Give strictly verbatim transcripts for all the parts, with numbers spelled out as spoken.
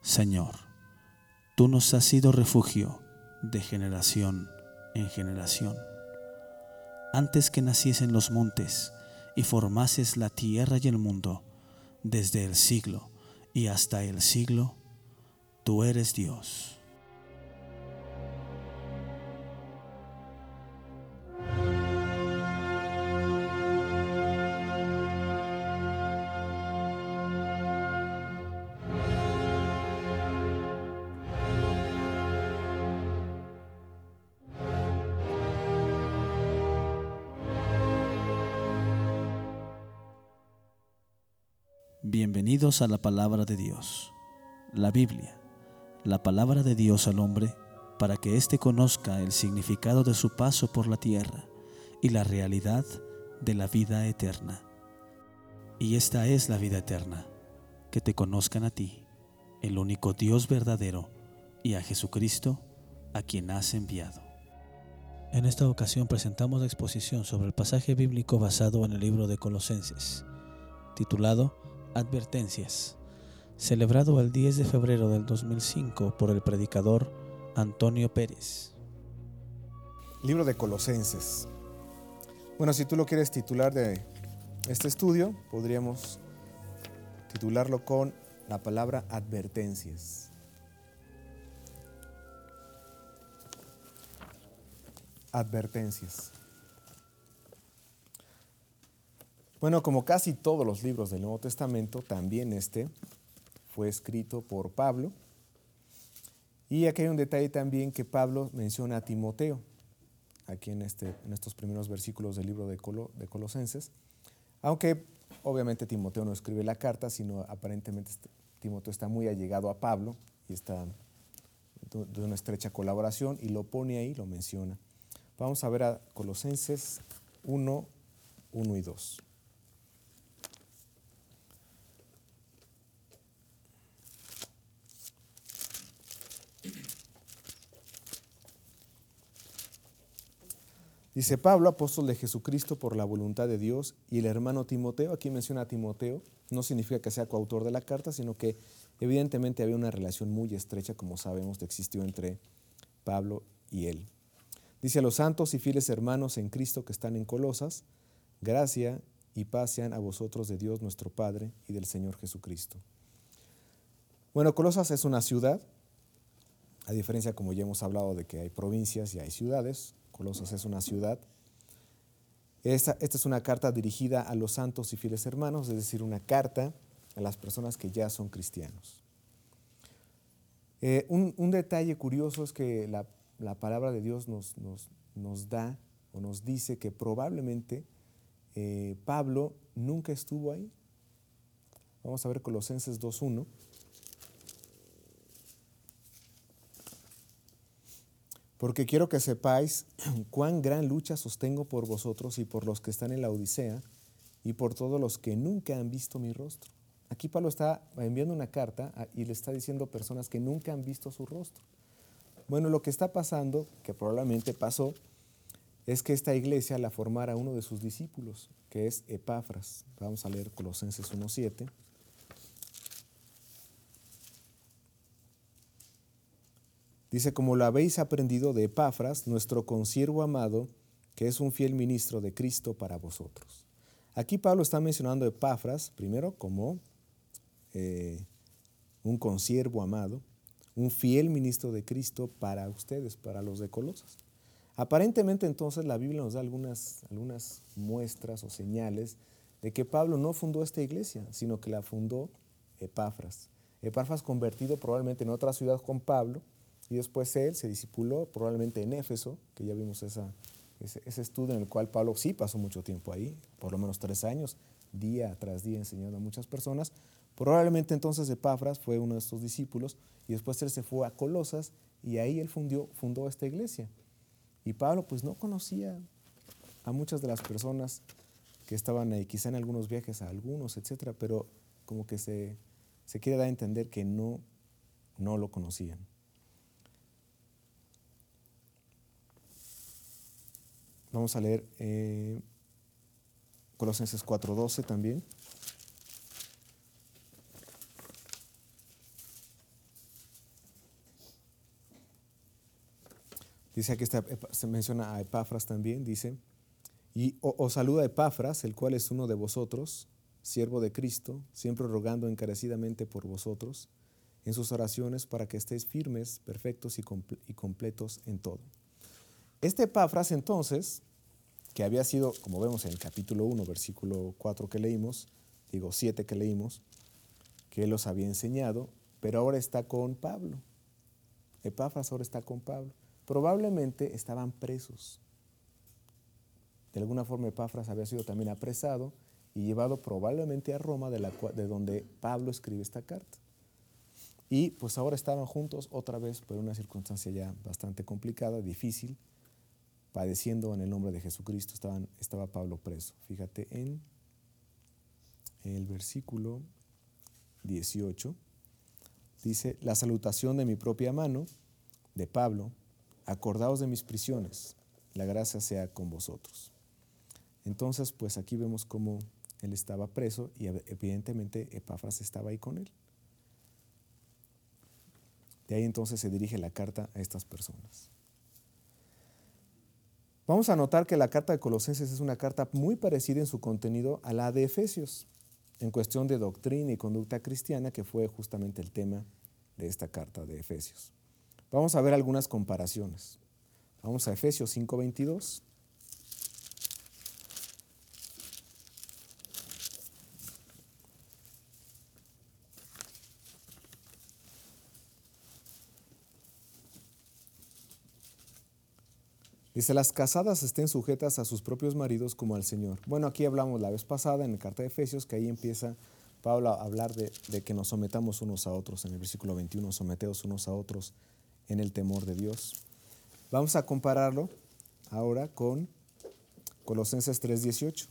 Señor, tú nos has sido refugio de generación en generación. Antes que naciesen los montes y formases la tierra y el mundo, desde el siglo y hasta el siglo, tú eres Dios. Bienvenidos a la palabra de Dios, la Biblia, la palabra de Dios al hombre, para que éste conozca el significado de su paso por la tierra y la realidad de la vida eterna. Y esta es la vida eterna, que te conozcan a ti, el único Dios verdadero, y a Jesucristo, a quien has enviado. En esta ocasión presentamos la exposición sobre el pasaje bíblico basado en el libro de Colosenses, titulado Advertencias, celebrado el diez de febrero del dos mil cinco por el predicador Antonio Pérez. Libro de Colosenses. Bueno, si tú lo quieres titular de este estudio, podríamos titularlo con la palabra advertencias. Advertencias. Bueno, como casi todos los libros del Nuevo Testamento, también este fue escrito por Pablo. Y aquí hay un detalle también que Pablo menciona a Timoteo, aquí en, este, en estos primeros versículos del libro de, Colo, de Colosenses. Aunque obviamente Timoteo no escribe la carta, sino aparentemente Timoteo está muy allegado a Pablo y está de una estrecha colaboración y lo pone ahí, lo menciona. Vamos a ver a Colosenses uno, uno y dos. Dice Pablo, apóstol de Jesucristo por la voluntad de Dios, y el hermano Timoteo, aquí menciona a Timoteo, no significa que sea coautor de la carta, sino que evidentemente había una relación muy estrecha, como sabemos, que existió entre Pablo y él. Dice a los santos y fieles hermanos en Cristo que están en Colosas, gracia y paz sean a vosotros de Dios nuestro Padre y del Señor Jesucristo. Bueno, Colosas es una ciudad, a diferencia como ya hemos hablado de que hay provincias y hay ciudades. Colosas es una ciudad. Esta, esta es una carta dirigida a los santos y fieles hermanos, es decir, una carta a las personas que ya son cristianos. Eh, un, un detalle curioso es que la, la palabra de Dios nos, nos, nos da o nos dice que probablemente eh, Pablo nunca estuvo ahí. Vamos a ver Colosenses dos uno. Porque quiero que sepáis cuán gran lucha sostengo por vosotros y por los que están en la Odisea y por todos los que nunca han visto mi rostro. Aquí Pablo está enviando una carta y le está diciendo a personas que nunca han visto su rostro. Bueno, lo que está pasando, que probablemente pasó, es que esta iglesia la formara uno de sus discípulos, que es Epafras. Vamos a leer Colosenses uno siete. Dice, como lo habéis aprendido de Epafras, nuestro consiervo amado, que es un fiel ministro de Cristo para vosotros. Aquí Pablo está mencionando a Epafras, primero como eh, un consiervo amado, un fiel ministro de Cristo para ustedes, para los de Colosas. Aparentemente entonces la Biblia nos da algunas, algunas muestras o señales de que Pablo no fundó esta iglesia, sino que la fundó Epafras. Epafras convertido probablemente en otra ciudad con Pablo, y después él se discipuló probablemente en Éfeso, que ya vimos esa, ese, ese estudio en el cual Pablo sí pasó mucho tiempo ahí, por lo menos tres años, día tras día enseñando a muchas personas. Probablemente entonces Epafras fue uno de estos discípulos y después él se fue a Colosas y ahí él fundió, fundó esta iglesia. Y Pablo pues no conocía a muchas de las personas que estaban ahí, quizá en algunos viajes a algunos, etcétera, pero como que se, se quiere dar a entender que no, no lo conocían. Vamos a leer eh, Colosenses cuatro doce también. Dice aquí, está, se menciona a Epafras también, dice, y os saluda Epafras, el cual es uno de vosotros, siervo de Cristo, siempre rogando encarecidamente por vosotros, en sus oraciones para que estéis firmes, perfectos y, comple- y completos en todo. Este Epafras entonces, que había sido, como vemos en el capítulo uno, versículo cuatro que leímos, digo siete que leímos, que él los había enseñado, pero ahora está con Pablo. Epafras ahora está con Pablo. Probablemente estaban presos. De alguna forma Epafras había sido también apresado y llevado probablemente a Roma, de, la, de donde Pablo escribe esta carta. Y pues ahora estaban juntos otra vez por una circunstancia ya bastante complicada, difícil, padeciendo en el nombre de Jesucristo. Estaban, estaba Pablo preso. Fíjate en el versículo dieciocho. Dice, la salutación de mi propia mano, de Pablo, acordaos de mis prisiones, la gracia sea con vosotros. Entonces, pues aquí vemos cómo él estaba preso y evidentemente Epafras estaba ahí con él. De ahí entonces se dirige la carta a estas personas. Vamos a notar que la carta de Colosenses es una carta muy parecida en su contenido a la de Efesios, en cuestión de doctrina y conducta cristiana, que fue justamente el tema de esta carta de Efesios. Vamos a ver algunas comparaciones. Vamos a Efesios cinco veintidós. Dice, las casadas estén sujetas a sus propios maridos como al Señor. Bueno, aquí hablamos la vez pasada en la carta de Efesios, que ahí empieza Pablo a hablar de, de que nos sometamos unos a otros. En el versículo veintiuno, someteos unos a otros en el temor de Dios. Vamos a compararlo ahora con Colosenses tres dieciocho.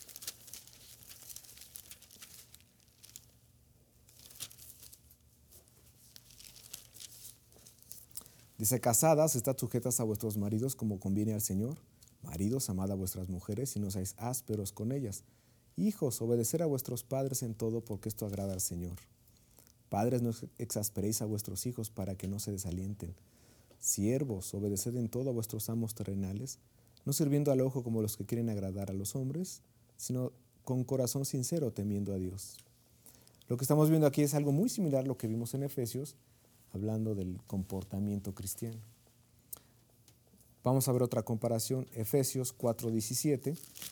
Dice, casadas, estad sujetas a vuestros maridos como conviene al Señor. Maridos, amad a vuestras mujeres y no seáis ásperos con ellas. Hijos, obedecer a vuestros padres en todo, porque esto agrada al Señor. Padres, no exasperéis a vuestros hijos para que no se desalienten. Siervos, obedeced en todo a vuestros amos terrenales, no sirviendo al ojo como los que quieren agradar a los hombres, sino con corazón sincero, temiendo a Dios. Lo que estamos viendo aquí es algo muy similar a lo que vimos en Efesios, hablando del comportamiento cristiano. Vamos a ver otra comparación, Efesios cuatro diecisiete.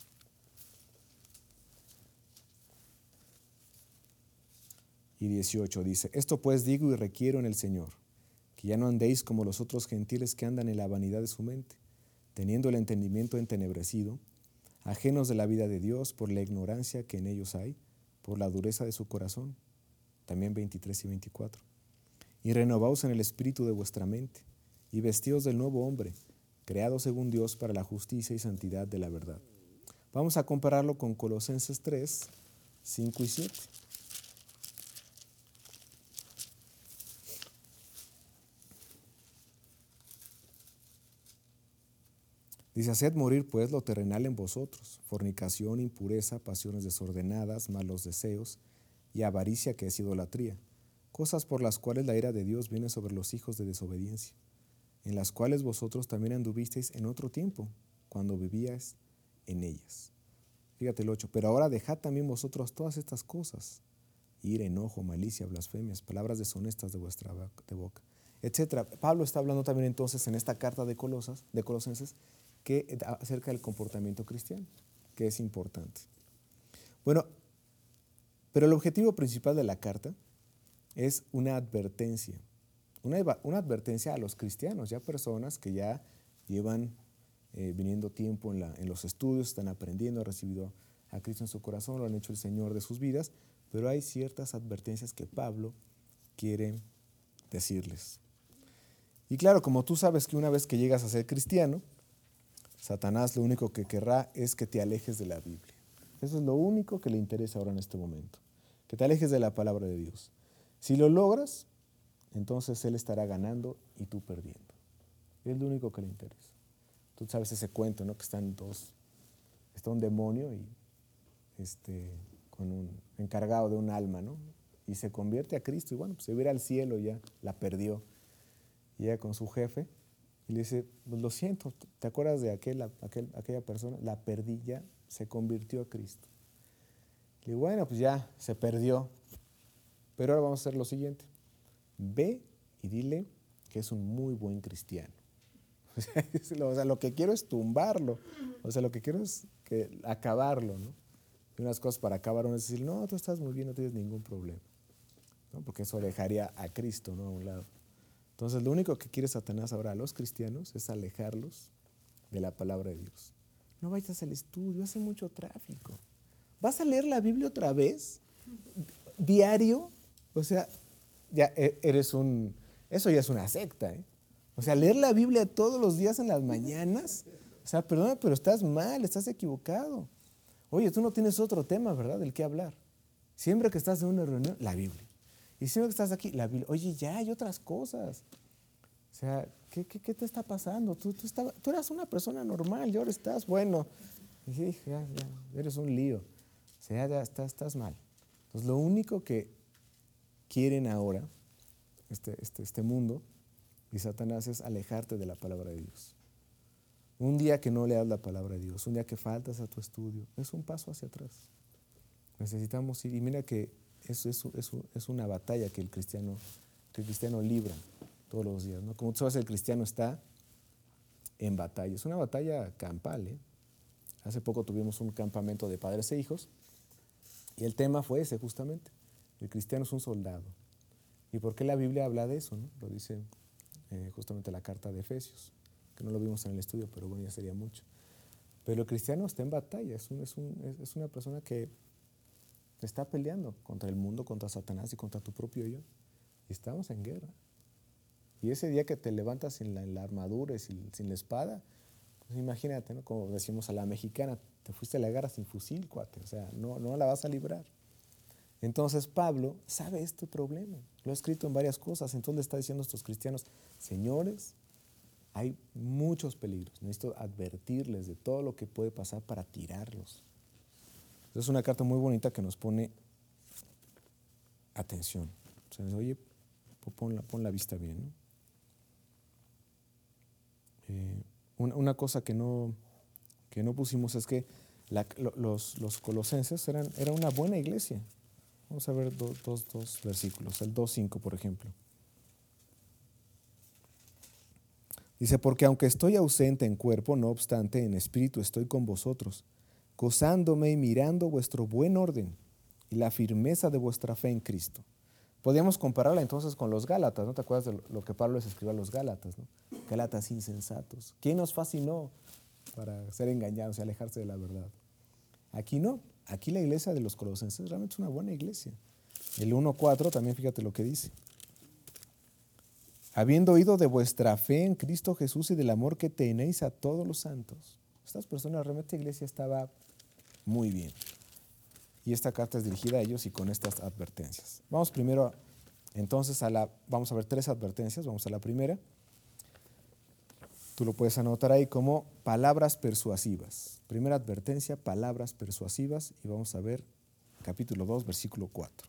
Y dieciocho dice, esto pues digo y requiero en el Señor, que ya no andéis como los otros gentiles que andan en la vanidad de su mente, teniendo el entendimiento entenebrecido, ajenos de la vida de Dios por la ignorancia que en ellos hay, por la dureza de su corazón. También veintitrés y veinticuatro. Y renovaos en el espíritu de vuestra mente, y vestíos del nuevo hombre, creado según Dios para la justicia y santidad de la verdad. Vamos a compararlo con Colosenses tres, cinco y siete. Dice, haced morir pues lo terrenal en vosotros, fornicación, impureza, pasiones desordenadas, malos deseos y avaricia, que es idolatría, cosas por las cuales la ira de Dios viene sobre los hijos de desobediencia, en las cuales vosotros también anduvisteis en otro tiempo, cuando vivíais en ellas. Fíjate el ocho, pero ahora dejad también vosotros todas estas cosas, ira, enojo, malicia, blasfemias, palabras deshonestas de vuestra boca, etcétera. Pablo está hablando también entonces en esta carta de Colosas, de Colosenses, que acerca del comportamiento cristiano, que es importante. Bueno, pero el objetivo principal de la carta es una advertencia, una, una advertencia a los cristianos, ya personas que ya llevan eh, viniendo tiempo en, la, en los estudios, están aprendiendo, han recibido a Cristo en su corazón, lo han hecho el Señor de sus vidas, pero hay ciertas advertencias que Pablo quiere decirles. Y claro, como tú sabes que una vez que llegas a ser cristiano, Satanás lo único que querrá es que te alejes de la Biblia. Eso es lo único que le interesa ahora en este momento, que te alejes de la palabra de Dios. Si lo logras, entonces él estará ganando y tú perdiendo. Es lo único que le interesa. Tú sabes ese cuento, ¿no? Que están dos, está un demonio y este, con un encargado de un alma, ¿no? Y se convierte a Cristo y bueno, pues se va a ir al cielo, ya la perdió. Llega con su jefe Y le dice, pues lo siento, ¿te acuerdas de aquel, aquel, aquella persona? La perdí ya, se convirtió a Cristo. Y bueno, pues ya se perdió. Pero ahora vamos a hacer lo siguiente. Ve y dile que es un muy buen cristiano. O sea, lo que quiero es tumbarlo. O sea, lo que quiero es que, acabarlo, ¿no? Y unas cosas para acabar uno es decir, no, tú estás muy bien, no tienes ningún problema, ¿no? Porque eso alejaría a Cristo, ¿no? A un lado. Entonces, lo único que quiere Satanás ahora a los cristianos es alejarlos de la palabra de Dios. No vayas al estudio, hace mucho tráfico. ¿Vas a leer la Biblia otra vez? ¿Diario? O sea, ya eres un... Eso ya es una secta, ¿eh? O sea, leer la Biblia todos los días en las mañanas. O sea, perdona, pero estás mal, estás equivocado. Oye, tú no tienes otro tema, ¿verdad?, del que hablar. Siempre que estás en una reunión, la Biblia. Y siempre que estás aquí, la Biblia. Oye, ya hay otras cosas. O sea, ¿qué, qué, qué te está pasando? Tú, tú, estaba, tú eras una persona normal y ahora estás, bueno, y ya, ya, eres un lío. O sea, ya estás, estás mal. Entonces, lo único que quieren ahora, este, este, este mundo y Satanás, es alejarte de la palabra de Dios. Un día que no leas la palabra de Dios, un día que faltas a tu estudio, es un paso hacia atrás. Necesitamos ir, y mira que eso es, es, es una batalla que el cristiano, que el cristiano libra todos los días, ¿no? Como tú sabes, el cristiano está en batalla, es una batalla campal, ¿eh? Hace poco tuvimos un campamento de padres e hijos y el tema fue ese justamente, el cristiano es un soldado. ¿Y por qué la Biblia habla de eso, no? Lo dice eh, justamente la carta de Efesios, que no lo vimos en el estudio, pero bueno, ya sería mucho. Pero el cristiano está en batalla, es, un, es, un, es una persona que está peleando contra el mundo, contra Satanás y contra tu propio yo. Y estamos en guerra. Y ese día que te levantas sin la, la armadura y sin, sin la espada, pues imagínate, ¿no? Como decimos a la mexicana, te fuiste a la guerra sin fusil, cuate, o sea, no, no la vas a librar. Entonces Pablo sabe este problema, lo ha escrito en varias cosas, entonces le está diciendo a estos cristianos, señores, hay muchos peligros, necesito advertirles de todo lo que puede pasar para tirarlos. Es una carta muy bonita que nos pone atención. O sea, oye, pon la, pon la vista bien, ¿no? Eh, una, una cosa que no, que no pusimos es que la, los, los colosenses eran era una buena iglesia. Vamos a ver dos, dos, dos versículos, el dos cinco, por ejemplo. Dice, porque aunque estoy ausente en cuerpo, no obstante en espíritu estoy con vosotros, gozándome y mirando vuestro buen orden y la firmeza de vuestra fe en Cristo. Podríamos compararla entonces con los Gálatas, ¿no? ¿Te acuerdas de lo que Pablo les escribió a los Gálatas, ¿no? Gálatas insensatos. ¿Quién nos fascinó para ser engañados y alejarse de la verdad? Aquí no. Aquí la iglesia de los colosenses realmente es una buena iglesia. El uno cuatro también fíjate lo que dice. Habiendo oído de vuestra fe en Cristo Jesús y del amor que tenéis a todos los santos. Estas personas, realmente la iglesia estaba muy bien. Y esta carta es dirigida a ellos y con estas advertencias. Vamos primero, entonces, a la, vamos a ver tres advertencias. Vamos a la primera. Tú lo puedes anotar ahí como palabras persuasivas. Primera advertencia, palabras persuasivas. Y vamos a ver capítulo dos, versículo cuatro.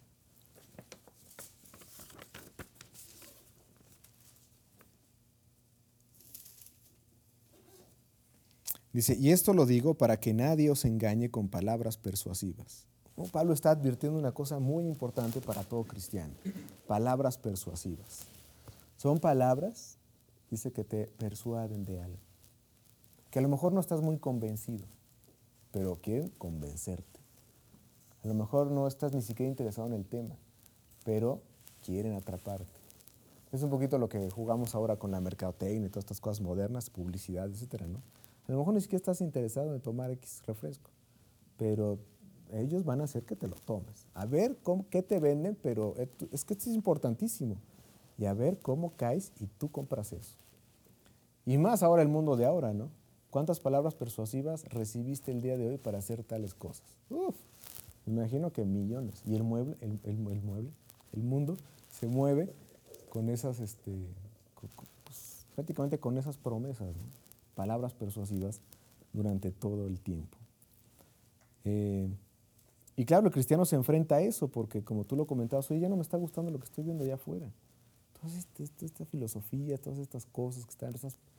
Dice, y esto lo digo para que nadie os engañe con palabras persuasivas. ¿No? Pablo está advirtiendo una cosa muy importante para todo cristiano. Palabras persuasivas. Son palabras, dice, que te persuaden de algo. Que a lo mejor no estás muy convencido, pero quieren convencerte. A lo mejor no estás ni siquiera interesado en el tema, pero quieren atraparte. Es un poquito lo que jugamos ahora con la mercadotecnia y todas estas cosas modernas, publicidad, etcétera, ¿no? A lo mejor ni siquiera estás interesado en tomar X refresco, pero ellos van a hacer que te lo tomes. A ver cómo, qué te venden, pero es que esto es importantísimo. Y a ver cómo caes y tú compras eso. Y más ahora el mundo de ahora, ¿no? ¿Cuántas palabras persuasivas recibiste el día de hoy para hacer tales cosas? Uf, me imagino que millones. Y el mueble, el, el, el mueble, el mundo se mueve con esas, este, con, pues, prácticamente con esas promesas, ¿no? Palabras persuasivas durante todo el tiempo. Eh, y claro, el cristiano se enfrenta a eso porque, como tú lo comentabas, oye, ya no me está gustando lo que estoy viendo allá afuera. Toda esta, esta filosofía, todas estas cosas que están, estas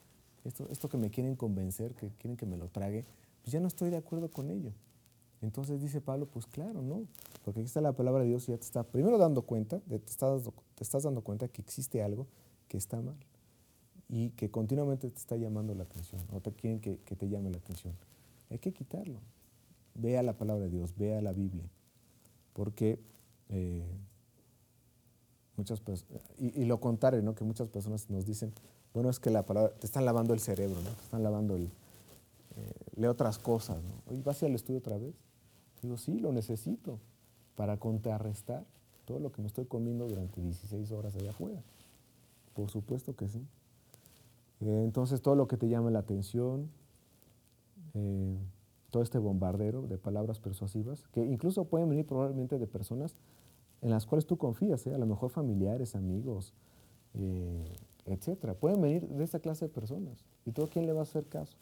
esto, esto que me quieren convencer, que quieren que me lo trague, pues ya no estoy de acuerdo con ello. Entonces dice Pablo, pues claro, no, porque aquí está la palabra de Dios y ya te está primero dando cuenta, te estás, te estás dando cuenta que existe algo que está mal y que continuamente te está llamando la atención o te quieren que, que te llame la atención. Hay que quitarlo. Vea la palabra de Dios, vea la Biblia, porque eh, muchas personas, y, y lo contrario, ¿no? Que muchas personas nos dicen, bueno, es que la palabra, te están lavando el cerebro, ¿no? Te están lavando el, eh, lee otras cosas, ¿no? Oye, ¿vas a ir al estudio otra vez? Digo, sí, lo necesito para contrarrestar todo lo que me estoy comiendo durante dieciséis horas allá afuera. Por supuesto que sí. Eh, entonces, todo lo que te llame la atención, eh, todo este bombardero de palabras persuasivas, que incluso pueden venir probablemente de personas en las cuales tú confías, ¿eh? A lo mejor familiares, amigos, eh, etcétera. Pueden venir de esa clase de personas. ¿Y tú a quién le vas a hacer caso?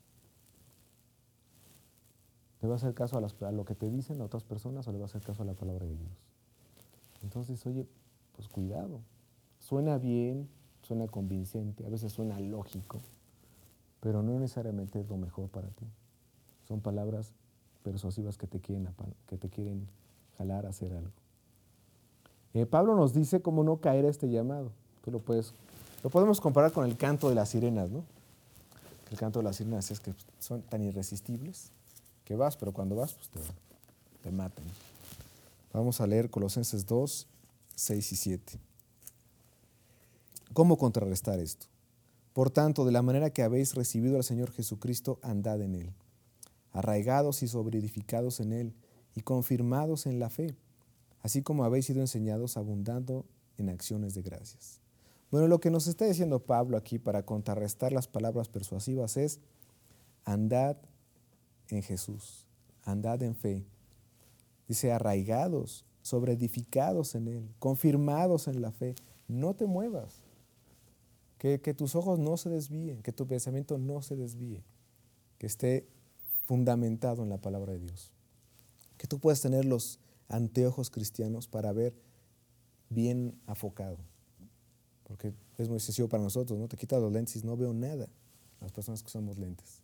¿Le vas a hacer caso a, las, a lo que te dicen a otras personas o le vas a hacer caso a la palabra de Dios? Entonces, oye, pues cuidado. Suena bien, suena convincente, a veces suena lógico, pero no necesariamente es lo mejor para ti. Son palabras persuasivas que te quieren, que te quieren jalar a hacer algo. Eh, Pablo nos dice cómo no caer a este llamado. Tú lo puedes, lo podemos comparar con el canto de las sirenas, ¿no? El canto de las sirenas es que son tan irresistibles que vas, pero cuando vas, pues te, te matan. Vamos a leer Colosenses dos, seis y siete. ¿Cómo contrarrestar esto? Por tanto, de la manera que habéis recibido al Señor Jesucristo, andad en Él, arraigados y sobreedificados en Él y confirmados en la fe, así como habéis sido enseñados, abundando en acciones de gracias. Bueno, lo que nos está diciendo Pablo aquí para contrarrestar las palabras persuasivas es: andad en Jesús, andad en fe. Dice, arraigados, sobreedificados en Él, confirmados en la fe. No te muevas. Que, que tus ojos no se desvíen, que tu pensamiento no se desvíe, que esté fundamentado en la palabra de Dios. Que tú puedas tener los anteojos cristianos para ver bien afocado. Porque es muy excesivo para nosotros, ¿no? Te quitas los lentes y no veo nada, las personas que usamos lentes.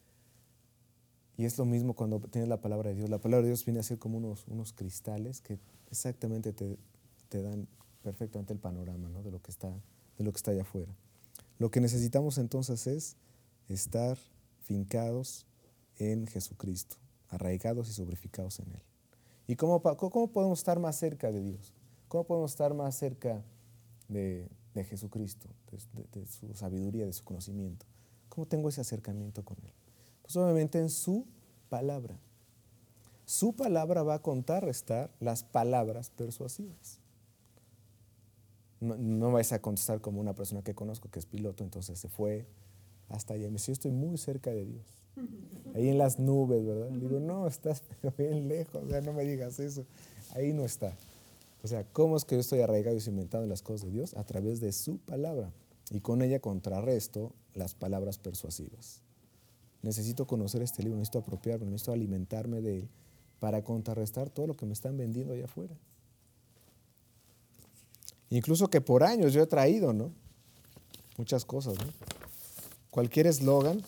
Y es lo mismo cuando tienes la palabra de Dios. La palabra de Dios viene a ser como unos, unos cristales que exactamente te, te dan perfectamente el panorama, ¿no? de lo que está, de lo que está allá afuera. Lo que necesitamos entonces es estar fincados en Jesucristo, arraigados y sobreedificados en Él. ¿Y cómo, cómo podemos estar más cerca de Dios? ¿Cómo podemos estar más cerca de, de Jesucristo, de, de, de su sabiduría, de su conocimiento? ¿Cómo tengo ese acercamiento con Él? Pues obviamente en su palabra. Su palabra va a contrarrestar las palabras persuasivas. No, no vais a contestar como una persona que conozco que es piloto, entonces se fue hasta allá. Me dice, yo estoy muy cerca de Dios. Ahí en las nubes, ¿verdad? Digo, no, estás bien lejos, o sea, no me digas eso. Ahí no está. O sea, ¿cómo es que yo estoy arraigado y cimentado en las cosas de Dios? A través de su palabra. Y con ella contrarresto las palabras persuasivas. Necesito conocer este libro, necesito apropiarme, necesito alimentarme de él para contrarrestar todo lo que me están vendiendo allá afuera. Incluso que por años yo he traído, ¿no? Muchas cosas, ¿no? Cualquier eslogan,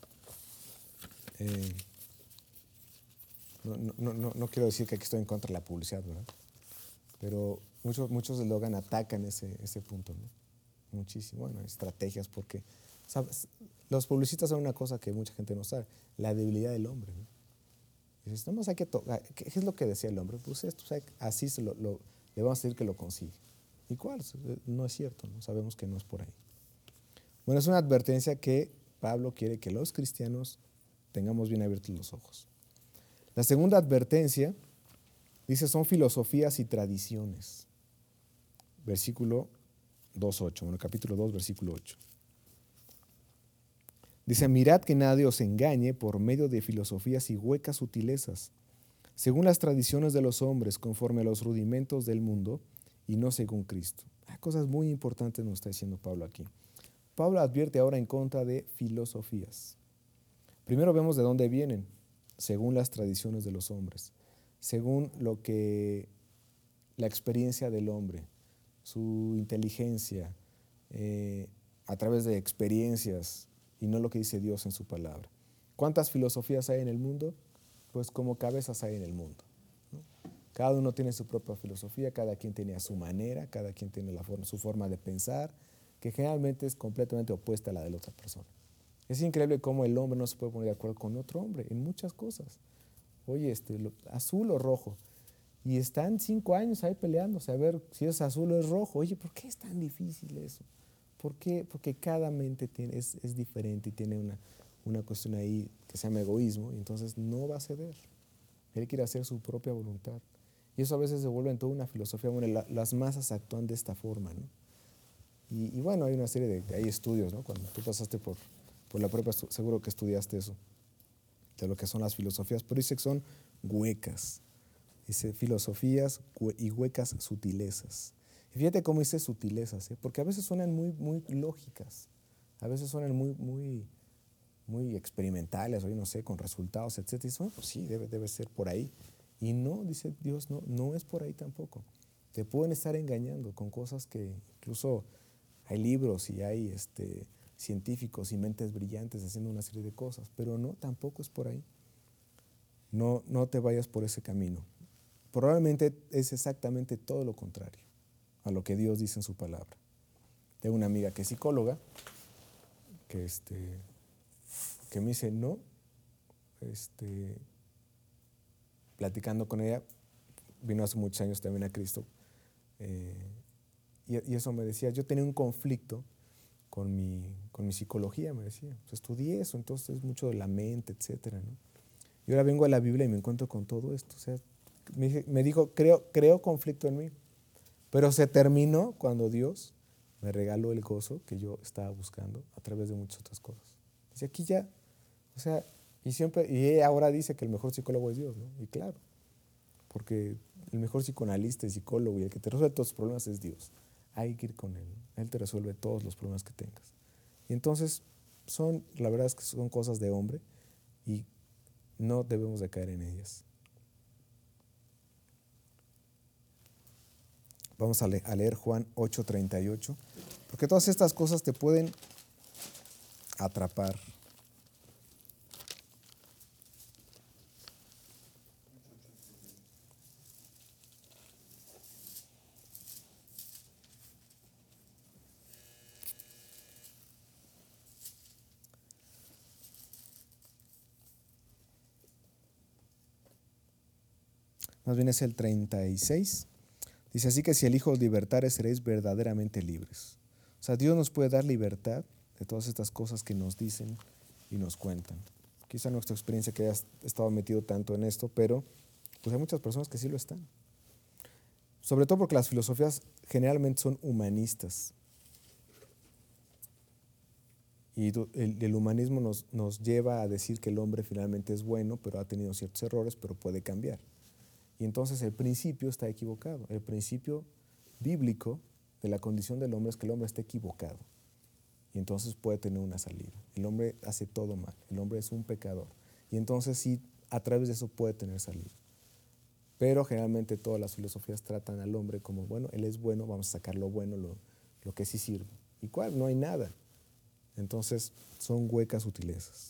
eh, no, no, no, no quiero decir que aquí estoy en contra de la publicidad, ¿verdad? Pero muchos muchos eslogan atacan ese, ese punto, ¿no? Muchísimo. Bueno, estrategias, porque ¿sabes? Los publicistas son una cosa que mucha gente no sabe, la debilidad del hombre, ¿no? Y dices, nomás hay que tocar, ¿qué es lo que decía el hombre? Pues esto, o sea, así se lo, lo, le vamos a decir que lo consigue. ¿Y cuál? No es cierto, ¿no? Sabemos que no es por ahí. Bueno, es una advertencia que Pablo quiere que los cristianos tengamos bien abiertos los ojos. La segunda advertencia dice, son filosofías y tradiciones. Versículo dos ocho, bueno, capítulo dos, versículo ocho. Dice, mirad que nadie os engañe por medio de filosofías y huecas sutilezas, según las tradiciones de los hombres, conforme a los rudimentos del mundo, y no según Cristo. Hay cosas muy importantes nos está diciendo Pablo aquí. Pablo advierte ahora en contra de filosofías. Primero vemos de dónde vienen, según las tradiciones de los hombres, según lo que la experiencia del hombre, su inteligencia, eh, a través de experiencias y no lo que dice Dios en su palabra. ¿Cuántas filosofías hay en el mundo? Pues como cabezas hay en el mundo, ¿no? Cada uno tiene su propia filosofía, cada quien tiene a su manera, cada quien tiene la forma, su forma de pensar, que generalmente es completamente opuesta a la de la otra persona. Es increíble cómo el hombre no se puede poner de acuerdo con otro hombre en muchas cosas. Oye, este, lo, azul o rojo. Y están cinco años ahí peleándose a ver si es azul o es rojo. Oye, ¿por qué es tan difícil eso? ¿Por qué? Porque cada mente tiene, es, es diferente y tiene una, una cuestión ahí que se llama egoísmo, y entonces no va a ceder. Él quiere hacer su propia voluntad. Y eso a veces se vuelve en toda una filosofía. Bueno, la, las masas actúan de esta forma, ¿no? Y, y bueno, hay una serie de, hay estudios, ¿no? Cuando tú pasaste por, por la prueba, seguro que estudiaste eso, de lo que son las filosofías, pero dice que son huecas. Dice filosofías y huecas sutilezas. Y fíjate cómo dice sutilezas, ¿eh? Porque a veces suenan muy, muy lógicas, a veces suenan muy, muy, muy experimentales, o yo no sé, con resultados, etcétera. Y dice, bueno, pues sí, debe, debe ser por ahí. Y no, dice Dios, no, no es por ahí tampoco. Te pueden estar engañando con cosas que incluso hay libros y hay este, científicos y mentes brillantes haciendo una serie de cosas, pero no, tampoco es por ahí. No, no te vayas por ese camino. Probablemente es exactamente todo lo contrario a lo que Dios dice en su palabra. Tengo una amiga que es psicóloga, que, este, que me dice, no, este, platicando con ella, vino hace muchos años también a Cristo, eh, y, y eso me decía, yo tenía un conflicto con mi, con mi psicología, me decía, pues estudié eso, entonces es mucho de la mente, etcétera, ¿no? Y ahora vengo a la Biblia y me encuentro con todo esto, o sea, me, me dijo, creo, creo conflicto en mí, pero se terminó cuando Dios me regaló el gozo que yo estaba buscando a través de muchas otras cosas. Dice, aquí ya, o sea, y siempre, y ella ahora dice que el mejor psicólogo es Dios, ¿no? Y claro, porque el mejor psicoanalista y psicólogo y el que te resuelve todos los problemas es Dios. Hay que ir con Él, Él te resuelve todos los problemas que tengas. Y entonces, son, la verdad es que son cosas de hombre y no debemos de caer en ellas. Vamos a, le a leer Juan ocho treinta y ocho, porque todas estas cosas te pueden atrapar. Más bien es el treinta y seis. Dice, así que si el Hijo os libertare, seréis verdaderamente libres. O sea, Dios nos puede dar libertad de todas estas cosas que nos dicen y nos cuentan. Quizá nuestra experiencia que hayas estado metido tanto en esto, pero pues hay muchas personas que sí lo están. Sobre todo porque las filosofías generalmente son humanistas. Y el, el humanismo nos, nos lleva a decir que el hombre finalmente es bueno, pero ha tenido ciertos errores, pero puede cambiar. Y entonces el principio está equivocado. El principio bíblico de la condición del hombre es que el hombre está equivocado. Y entonces puede tener una salida. El hombre hace todo mal. El hombre es un pecador. Y entonces sí, a través de eso puede tener salida. Pero generalmente todas las filosofías tratan al hombre como, bueno, él es bueno, vamos a sacar lo bueno, lo, lo que sí sirve. ¿Y cuál? No hay nada. Entonces son huecas sutilezas.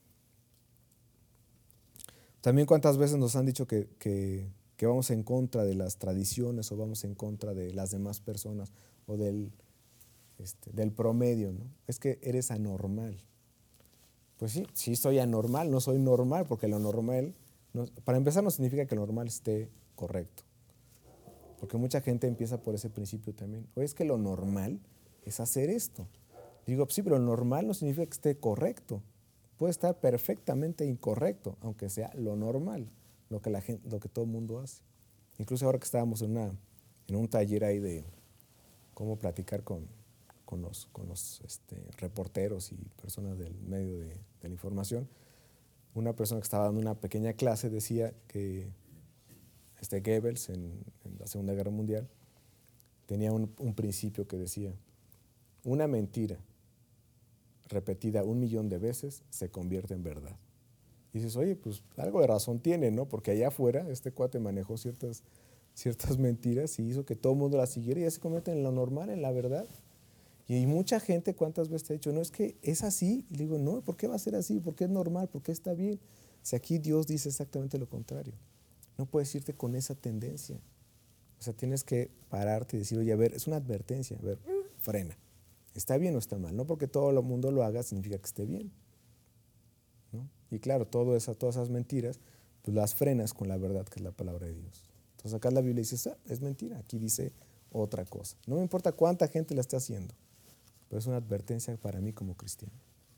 También cuántas veces nos han dicho que, que, que vamos en contra de las tradiciones o vamos en contra de las demás personas o del, este, del promedio, ¿no? Es que eres anormal. Pues sí, sí soy anormal, no soy normal, porque lo normal, no, para empezar no significa que lo normal esté correcto. Porque mucha gente empieza por ese principio también. O es que lo normal es hacer esto. Digo, sí, pero lo normal no significa que esté correcto. Puede estar perfectamente incorrecto, aunque sea lo normal, lo que, la gente, lo que todo el mundo hace. Incluso ahora que estábamos en, una, en un taller ahí de cómo platicar con, con los, con los este, reporteros y personas del medio de, de la información, una persona que estaba dando una pequeña clase decía que este Goebbels en, en la Segunda Guerra Mundial tenía un, un principio que decía, una mentira repetida un millón de veces se convierte en verdad. Y dices, oye, pues algo de razón tiene, ¿no? Porque allá afuera este cuate manejó ciertas, ciertas mentiras y hizo que todo el mundo las siguiera y ya se convierte en lo normal, en la verdad. Y mucha gente, ¿cuántas veces te ha dicho, no, es que es así? Y le digo, no, ¿por qué va a ser así? ¿Por qué es normal? ¿Por qué está bien? Si aquí Dios dice exactamente lo contrario. No puedes irte con esa tendencia. O sea, tienes que pararte y decir, oye, a ver, es una advertencia, a ver, frena. ¿Está bien o está mal? No porque todo el mundo lo haga significa que esté bien, ¿no? Y claro, todo esa, todas esas mentiras, pues las frenas con la verdad que es la palabra de Dios. Entonces acá la Biblia dice, ah, es mentira, aquí dice otra cosa. No me importa cuánta gente la esté haciendo, pero es una advertencia para mí como cristiano.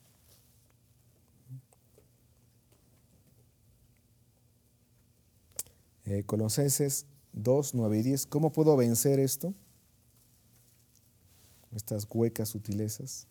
Eh, Colosenses dos, nueve y diez. ¿Cómo puedo vencer esto? Estas huecas sutilezas.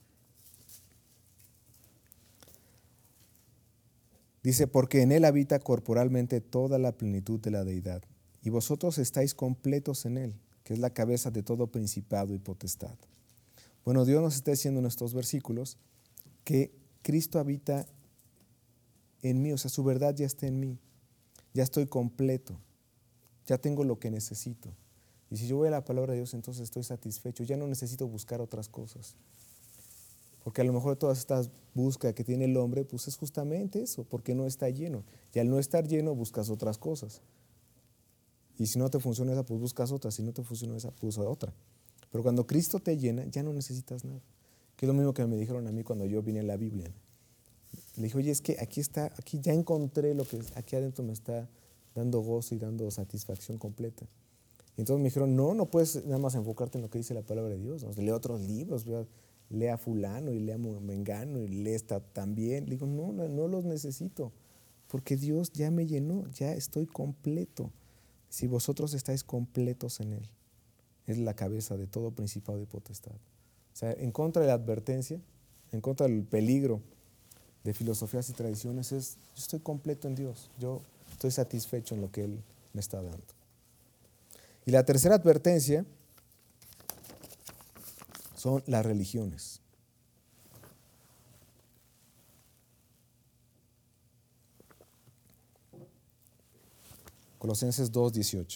Dice, porque en Él habita corporalmente toda la plenitud de la deidad, y vosotros estáis completos en Él, que es la cabeza de todo principado y potestad. Bueno, Dios nos está diciendo en estos versículos que Cristo habita en mí, o sea, su verdad ya está en mí, ya estoy completo, ya tengo lo que necesito. Y si yo voy a la palabra de Dios, entonces estoy satisfecho, ya no necesito buscar otras cosas. Porque a lo mejor todas estas búsquedas que tiene el hombre, pues es justamente eso, porque no está lleno. Y al no estar lleno, buscas otras cosas. Y si no te funciona esa, pues buscas otra. Si no te funciona esa, pues otra. Pero cuando Cristo te llena, ya no necesitas nada. Que es lo mismo que me dijeron a mí cuando yo vine a la Biblia. Le dije, oye, es que aquí está, aquí ya encontré lo que aquí adentro me está dando gozo y dando satisfacción completa. Y entonces me dijeron, no, no puedes nada más enfocarte en lo que dice la palabra de Dios. ¿No? Lee otros libros, ¿verdad? Lea fulano y lea mengano y lee esta también. Le digo, no, no, no los necesito, porque Dios ya me llenó, ya estoy completo. Si vosotros estáis completos en Él, es la cabeza de todo principado y potestad. O sea, en contra de la advertencia, en contra del peligro de filosofías y tradiciones, es, yo estoy completo en Dios, yo estoy satisfecho en lo que Él me está dando. Y la tercera advertencia son las religiones. Colosenses dos, dieciocho.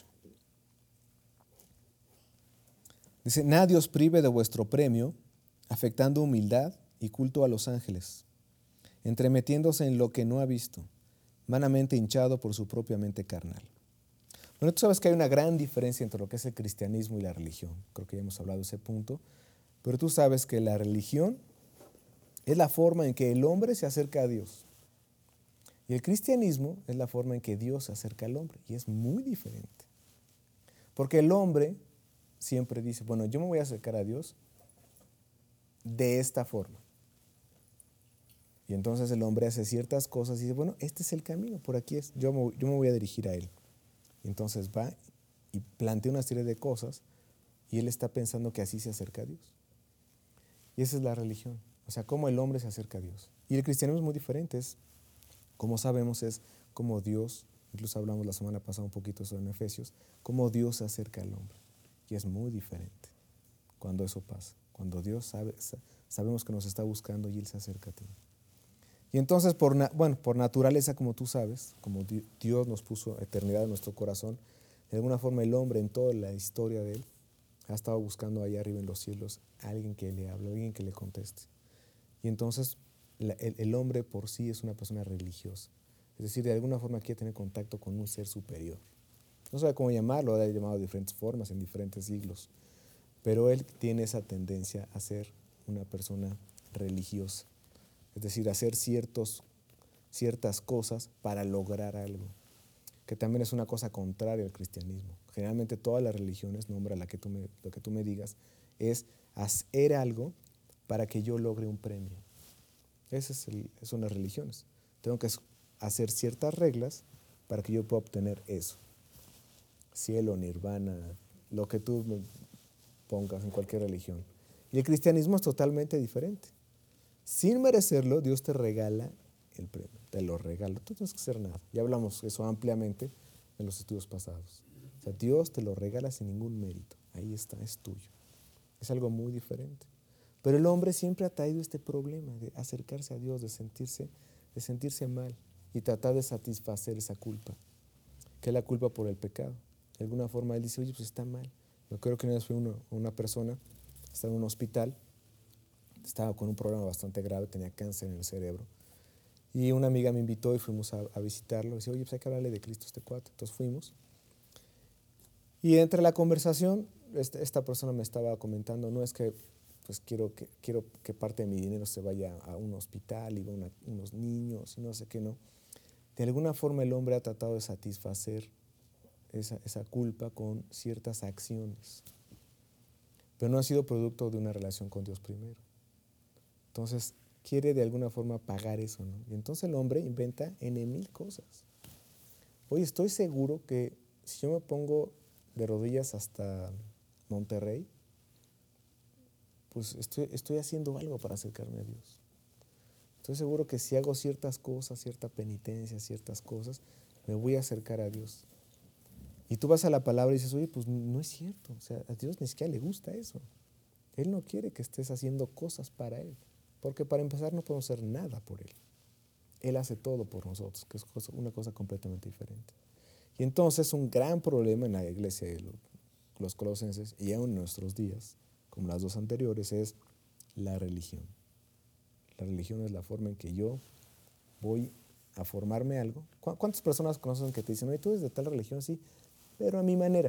Dice, nadie os prive de vuestro premio, afectando humildad y culto a los ángeles, entremetiéndose en lo que no ha visto, vanamente hinchado por su propia mente carnal. Bueno, tú sabes que hay una gran diferencia entre lo que es el cristianismo y la religión. Creo que ya hemos hablado de ese punto. Pero tú sabes que la religión es la forma en que el hombre se acerca a Dios. Y el cristianismo es la forma en que Dios se acerca al hombre. Y es muy diferente. Porque el hombre siempre dice, bueno, yo me voy a acercar a Dios de esta forma. Y entonces el hombre hace ciertas cosas y dice, bueno, este es el camino, por aquí es, yo me, yo me voy a dirigir a Él. Y entonces va y plantea una serie de cosas y él está pensando que así se acerca a Dios. Y esa es la religión, o sea, cómo el hombre se acerca a Dios. Y el cristianismo es muy diferente, es, como sabemos, es como Dios, incluso hablamos la semana pasada un poquito sobre en Efesios, cómo Dios se acerca al hombre. Y es muy diferente cuando eso pasa, cuando Dios sabe, sabemos que nos está buscando y Él se acerca a ti. Y entonces, por, bueno, por naturaleza, como tú sabes, como Dios nos puso eternidad en nuestro corazón, de alguna forma el hombre en toda la historia de Él ha estado buscando allá arriba en los cielos a alguien que le hable, a alguien que le conteste. Y entonces la, el, el hombre por sí es una persona religiosa. Es decir, de alguna forma quiere tener contacto con un ser superior. No sabe cómo llamarlo, lo ha llamado de diferentes formas, en diferentes siglos. Pero él tiene esa tendencia a ser una persona religiosa. Es decir, hacer ciertos, ciertas cosas para lograr algo, que también es una cosa contraria al cristianismo. Generalmente todas las religiones, nombra la que tú me, lo que tú me digas, es hacer algo para que yo logre un premio. Esas son las religiones. Tengo que hacer ciertas reglas para que yo pueda obtener eso. Cielo, nirvana, lo que tú me pongas en cualquier religión. Y el cristianismo es totalmente diferente. Sin merecerlo, Dios te regala el premio, te lo regala. Tú no tienes que hacer nada. Ya hablamos eso ampliamente en los estudios pasados. O sea, Dios te lo regala sin ningún mérito. Ahí está, es tuyo. Es algo muy diferente. Pero el hombre siempre ha traído este problema de acercarse a Dios, de sentirse, de sentirse mal y tratar de satisfacer esa culpa, que es la culpa por el pecado. De alguna forma él dice, oye, pues está mal. Yo creo que una vez fue una, una persona, está en un hospital, estaba con un problema bastante grave, tenía cáncer en el cerebro. Y una amiga me invitó y fuimos a, a visitarlo. Y dice, oye, pues hay que hablarle de Cristo a este cuate. Entonces fuimos. Y entre la conversación, esta, esta persona me estaba comentando, no es que pues quiero que, quiero que parte de mi dinero se vaya a un hospital y una, unos niños y no sé qué, no. De alguna forma el hombre ha tratado de satisfacer esa, esa culpa con ciertas acciones, pero no ha sido producto de una relación con Dios primero. Entonces quiere de alguna forma pagar eso, ¿no? Y entonces el hombre inventa en mil cosas. Oye, estoy seguro que si yo me pongo de rodillas hasta Monterrey, pues estoy, estoy haciendo algo para acercarme a Dios. Estoy seguro que si hago ciertas cosas, cierta penitencia, ciertas cosas, me voy a acercar a Dios. Y tú vas a la palabra y dices, oye, pues no es cierto. O sea, a Dios ni siquiera le gusta eso. Él no quiere que estés haciendo cosas para Él. Porque para empezar no podemos hacer nada por Él. Él hace todo por nosotros, que es una cosa completamente diferente. Y entonces un gran problema en la iglesia de los colosenses y aún en nuestros días, como las dos anteriores, es la religión. La religión es la forma en que yo voy a formarme algo. ¿Cuántas personas conocen que te dicen, oye, tú eres de tal religión? Sí, pero a mi manera.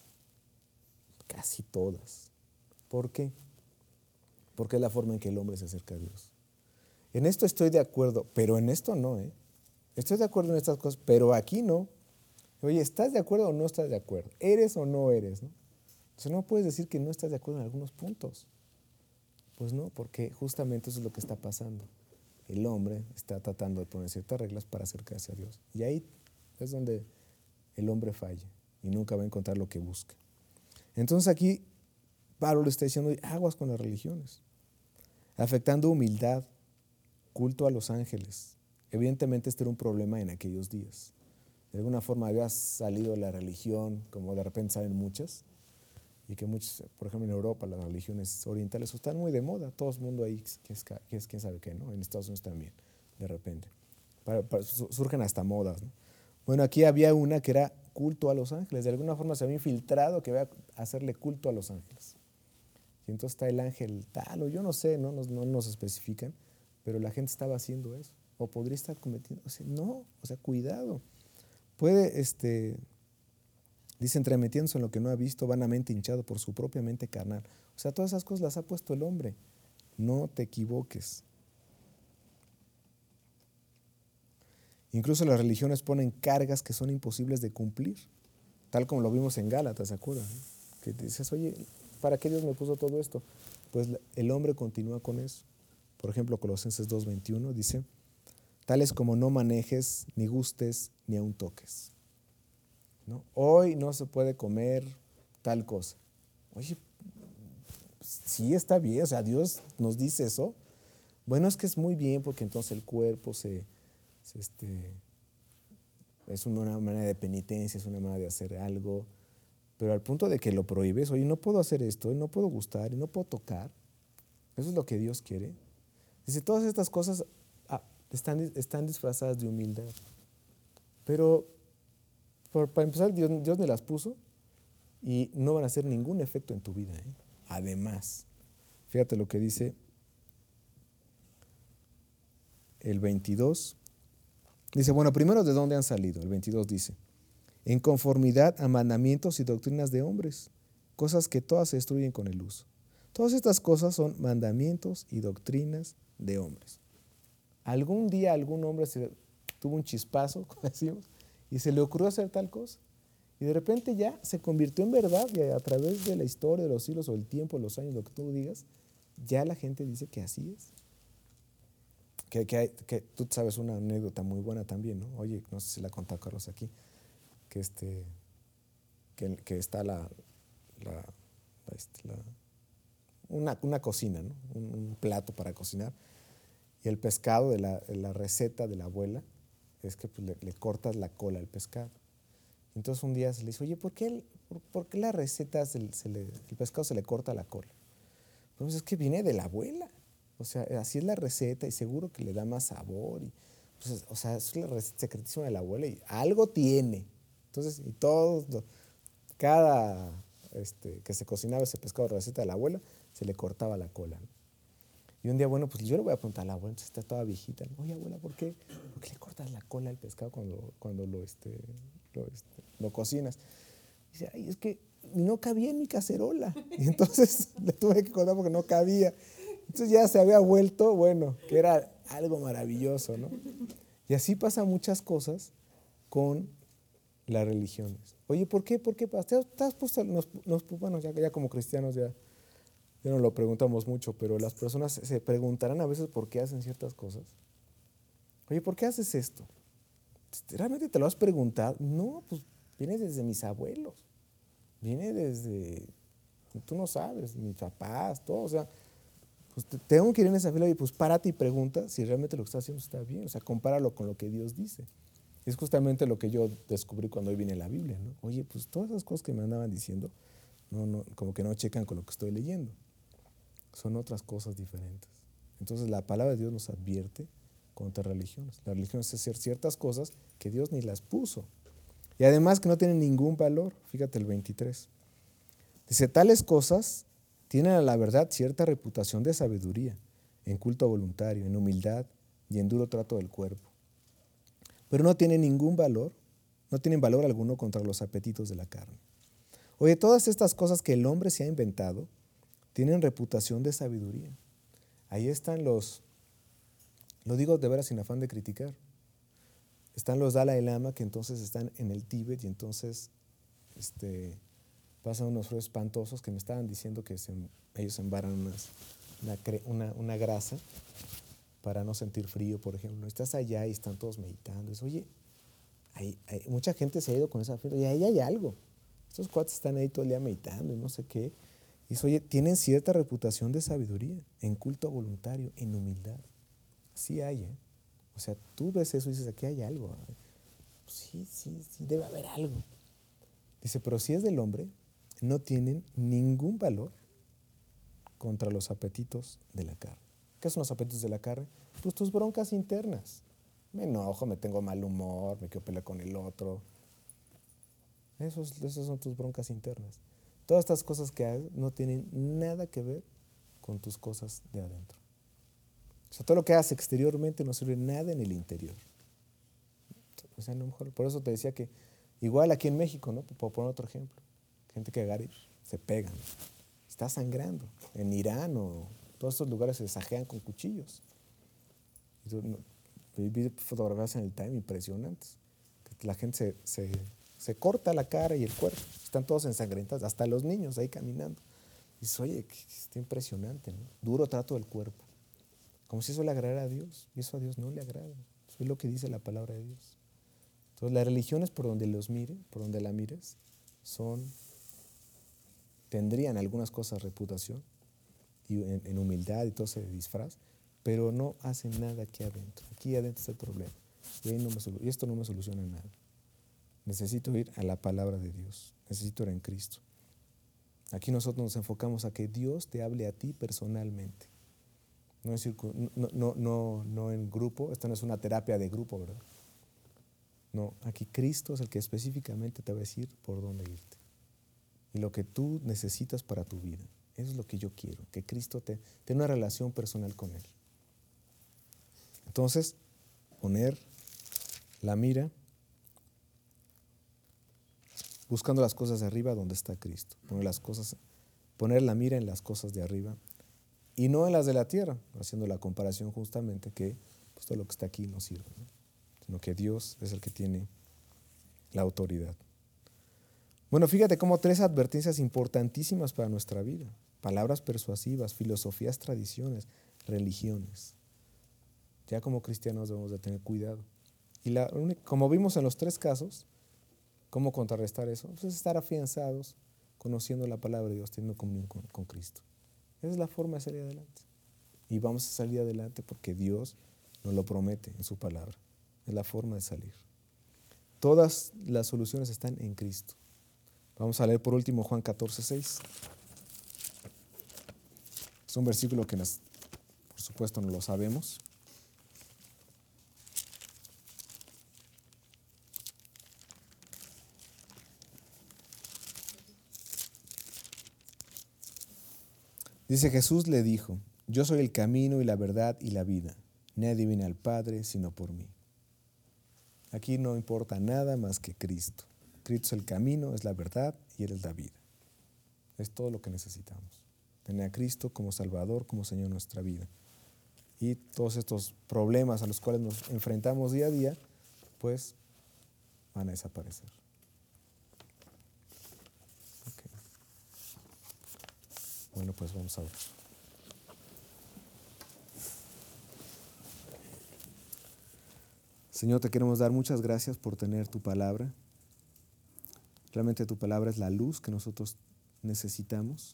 Casi todas. ¿Por qué? Porque es la forma en que el hombre se acerca a Dios. En esto estoy de acuerdo, pero en esto no, ¿eh? Estoy de acuerdo en estas cosas, pero aquí no. Oye, ¿estás de acuerdo o no estás de acuerdo? ¿Eres o no eres? ¿no? Entonces no puedes decir que no estás de acuerdo en algunos puntos. Pues no, porque justamente eso es lo que está pasando. El hombre está tratando de poner ciertas reglas para acercarse a Dios. Y ahí es donde el hombre falla y nunca va a encontrar lo que busca. Entonces aquí Pablo le está diciendo, aguas con las religiones, afectando humildad, culto a los ángeles. Evidentemente este era un problema en aquellos días. De alguna forma había salido la religión, como de repente salen muchas, y que muchos, por ejemplo en Europa, las religiones orientales están muy de moda, todo el mundo ahí, que es, que es quién sabe qué, ¿no? En Estados Unidos también, de repente. Para, para, surgen hasta modas, ¿no? Bueno, aquí había una que era culto a los ángeles, de alguna forma se había infiltrado que había hacerle culto a los ángeles. Y entonces está el ángel tal, o yo no sé, no, no, no nos especifican, pero la gente estaba haciendo eso, o podría estar cometiendo, o sea, no, o sea, cuidado. Puede, este, dice, entremetiéndose en lo que no ha visto, vanamente hinchado por su propia mente carnal. O sea, todas esas cosas las ha puesto el hombre. No te equivoques. Incluso las religiones ponen cargas que son imposibles de cumplir, tal como lo vimos en Gálatas, ¿se acuerdan? Que dices, oye, ¿para qué Dios me puso todo esto? Pues el hombre continúa con eso. Por ejemplo, Colosenses dos veintiuno dice, tales como no manejes, ni gustes, ni aun toques. ¿No? Hoy no se puede comer tal cosa. Oye, sí está bien, o sea, Dios nos dice eso. Bueno, es que es muy bien porque entonces el cuerpo se, se este, es una manera de penitencia, es una manera de hacer algo, pero al punto de que lo prohíbes, oye, no puedo hacer esto, no puedo gustar, y no puedo tocar. Eso es lo que Dios quiere. Dice, todas estas cosas ah, están, están disfrazadas de humildad, pero por, para empezar, Dios, Dios me las puso y no van a hacer ningún efecto en tu vida, ¿eh? Además, fíjate lo que dice el veintidós. Dice, bueno, primero, ¿de dónde han salido? El veintidós dice, en conformidad a mandamientos y doctrinas de hombres, cosas que todas se destruyen con el uso. Todas estas cosas son mandamientos y doctrinas de hombres. Algún día algún hombre se, tuvo un chispazo, como decimos, y se le ocurrió hacer tal cosa. Y de repente ya se convirtió en verdad, y a través de la historia, de los siglos, o el tiempo, los años, lo que tú digas, ya la gente dice que así es. Que, que, hay, que tú sabes una anécdota muy buena también, ¿no? Oye, no sé si la contó Carlos aquí, que, este, que, que está la, la, la, este, la una, una cocina, ¿no? Un, un plato para cocinar, y el pescado de la, de la receta de la abuela es que pues, le, le cortas la cola al pescado. Entonces un día se le dice, oye, ¿por qué, el, por, por qué la receta, se, se le, el pescado se le corta la cola? Pues es que viene de la abuela. O sea, así es la receta y seguro que le da más sabor. Y, pues, o sea, es la receta secretísima de la abuela y algo tiene. Entonces, y todos, cada este, que se cocinaba ese pescado de receta de la abuela, se le cortaba la cola, ¿no? Y un día, bueno, pues yo le voy a preguntar a la abuela, está toda viejita. Oye, abuela, ¿por qué, ¿por qué le cortas la cola al pescado cuando, cuando lo, este, lo, este, lo cocinas? Dice, ay, es que no cabía en mi cacerola. Y entonces le tuve que cortar porque no cabía. Entonces ya se había vuelto, bueno, que era algo maravilloso, ¿no? Y así pasan muchas cosas con las religiones. Oye, ¿por qué? ¿Por qué? ¿Te has puesto, nos, nos, bueno, ya, ya como cristianos ya, ya no lo preguntamos mucho, pero las personas se preguntarán a veces por qué hacen ciertas cosas. Oye, ¿por qué haces esto? ¿Realmente te lo has preguntado? No, pues viene desde mis abuelos, viene desde, tú no sabes, mis papás, todo, o sea, pues tengo que ir en esa fila y pues párate y pregunta si realmente lo que estás haciendo está bien, o sea, compáralo con lo que Dios dice. Es justamente lo que yo descubrí cuando hoy vine la Biblia, ¿no? Oye, pues todas esas cosas que me andaban diciendo, no, no, como que no checan con lo que estoy leyendo. Son otras cosas diferentes. Entonces la palabra de Dios nos advierte contra religiones. La religión es hacer ciertas cosas que Dios ni las puso. Y además que no tienen ningún valor. Fíjate el veintitrés. Dice, tales cosas tienen a la verdad cierta reputación de sabiduría, en culto voluntario, en humildad y en duro trato del cuerpo. Pero no tienen ningún valor, no tienen valor alguno contra los apetitos de la carne. Oye, todas estas cosas que el hombre se ha inventado tienen reputación de sabiduría. Ahí están los, lo digo de veras sin afán de criticar, están los Dalai Lama que entonces están en el Tíbet y entonces este, pasan unos fríos espantosos que me estaban diciendo que se, ellos embarran unas, una, una, una grasa para no sentir frío, por ejemplo. Estás allá y están todos meditando. Es, oye, hay, hay, mucha gente se ha ido con esa frío y ahí hay algo. Estos cuates están ahí todo el día meditando y no sé qué. Y es, oye, tienen cierta reputación de sabiduría, en culto voluntario, en humildad. Sí hay, ¿eh? O sea, tú ves eso y dices, aquí hay algo. Sí, sí, sí, debe haber algo. Dice, pero si es del hombre, no tienen ningún valor contra los apetitos de la carne. ¿Qué son los apetitos de la carne? Pues tus broncas internas. Me enojo, me tengo mal humor, me quiero pelear con el otro. Esos, esas son tus broncas internas. Todas estas cosas que haces no tienen nada que ver con tus cosas de adentro. O sea, todo lo que haces exteriormente no sirve nada en el interior. O sea, a lo mejor, por eso te decía que igual aquí en México, ¿no? Por poner otro ejemplo, gente que agarra y se pegan, está sangrando. En Irán o todos estos lugares se sajean con cuchillos. Vi fotografías en el Time impresionantes. La gente se, se, se corta la cara y el cuerpo, están todos ensangrentados, hasta los niños ahí caminando. Y dices, oye, está impresionante, ¿no? Duro trato del cuerpo. Como si eso le agradara a Dios, y eso a Dios no le agrada. Eso es lo que dice la palabra de Dios. Entonces las religiones, por donde los mire, por donde la mires, son, tendrían algunas cosas reputación, y en, en humildad y todo ese disfraz, pero no hacen nada aquí adentro. Aquí adentro está el problema. Y, ahí no me, y esto no me soluciona nada. Necesito ir a la palabra de Dios. Necesito ir en Cristo. Aquí nosotros nos enfocamos a que Dios te hable a ti personalmente. No, es no, no, no, no en grupo. Esta no es una terapia de grupo, ¿verdad? No, aquí Cristo es el que específicamente te va a decir por dónde irte. Y lo que tú necesitas para tu vida. Eso es lo que yo quiero. Que Cristo te tenga una relación personal con Él. Entonces, poner la mira buscando las cosas de arriba donde está Cristo. Poner, las cosas, poner la mira en las cosas de arriba y no en las de la tierra, haciendo la comparación justamente que pues, todo lo que está aquí no sirve, ¿no? Sino que Dios es el que tiene la autoridad. Bueno, fíjate cómo tres advertencias importantísimas para nuestra vida. Palabras persuasivas, filosofías, tradiciones, religiones. Ya como cristianos debemos de tener cuidado. Y la, como vimos en los tres casos, ¿cómo contrarrestar eso? Pues es estar afianzados, conociendo la palabra de Dios, teniendo comunión con, con Cristo. Esa es la forma de salir adelante. Y vamos a salir adelante porque Dios nos lo promete en su palabra. Es la forma de salir. Todas las soluciones están en Cristo. Vamos a leer por último Juan catorce, seis. Es un versículo que nos, por supuesto no lo sabemos. Dice, Jesús le dijo, Yo soy el camino y la verdad y la vida. Nadie viene al Padre sino por mí. Aquí no importa nada más que Cristo. Cristo es el camino, es la verdad y Él es la vida. Es todo lo que necesitamos. Tener a Cristo como Salvador, como Señor de nuestra vida. Y todos estos problemas a los cuales nos enfrentamos día a día, pues van a desaparecer. Okay. Bueno, pues vamos a ver. Señor, te queremos dar muchas gracias por tener tu palabra. Realmente tu palabra es la luz que nosotros necesitamos.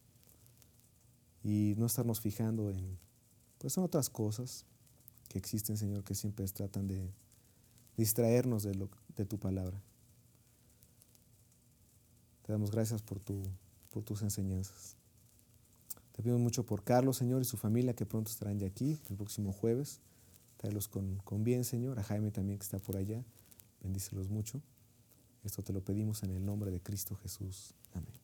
Y no estarnos fijando en, pues, en otras cosas que existen, Señor, que siempre tratan de distraernos de, lo, de tu palabra. Te damos gracias por, tu, por tus enseñanzas. Te pido mucho por Carlos, Señor, y su familia que pronto estarán ya aquí el próximo jueves. Tráelos con, con bien, Señor. A Jaime también que está por allá. Bendícelos mucho. Esto te lo pedimos en el nombre de Cristo Jesús. Amén.